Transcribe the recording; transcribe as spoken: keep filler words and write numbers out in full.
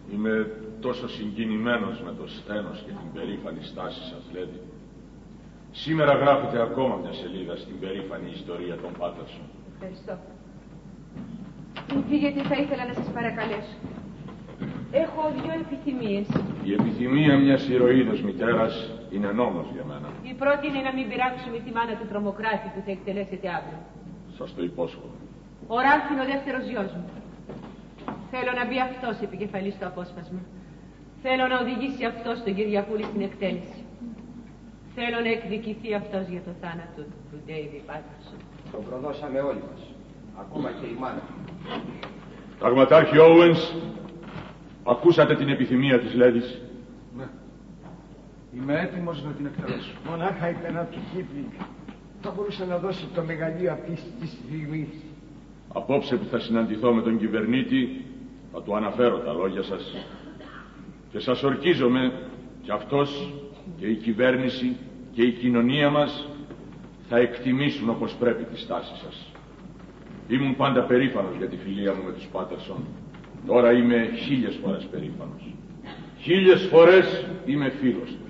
Είμαι τόσο συγκινημένος με το σθένος και την περήφανη στάση σας, Λέδη. Σήμερα γράφετε ακόμα μια σελίδα στην περήφανη ιστορία των Πάτερσον. Ευχαριστώ. Πριν φύγετε θα ήθελα να σας παρακαλέσω. Έχω δύο επιθυμίες. Η επιθυμία μιας ηρωίδος μητέρας είναι νόμος για μένα. Η πρώτη είναι να μην πειράξουμε τη μάνα του τρομοκράτη που θα εκτελέσετε αύριο. Σας το υπόσχομαι. Ο Ράλφ είναι ο δεύτερος γιος μου. Θέλω να μπει αυτός επικεφαλής στο απόσπασμα. Θέλω να οδηγήσει αυτός τον Κυριακούλη στην εκτέλεση. Θέλω να εκδικηθεί αυτός για το θάνατο του Ντέιβι Πάτερσον. Το προδώσαμε όλοι μας. Ακόμα και η μάνα. Ταγματάρχη Όουενς, ακούσατε την επιθυμία της Λέδης. Ναι. Είμαι έτοιμος να την εκτελέσω. Μονάχα είπε να του Κίπλινγκ. Θα μπορούσε να δώσει το μεγαλείο αυτής της στιγμής. Απόψε που θα συναντηθώ με τον κυβερνήτη, θα του αναφέρω τα λόγια σας. Και σας ορκίζομαι και αυτός και η κυβέρνηση και η κοινωνία μας θα εκτιμήσουν όπως πρέπει τη στάση σας. Ήμουν πάντα περήφανος για τη φιλία μου με τους Πάτερσον. Τώρα είμαι χίλιες φορές περήφανος. Χίλιες φορές είμαι φίλος του.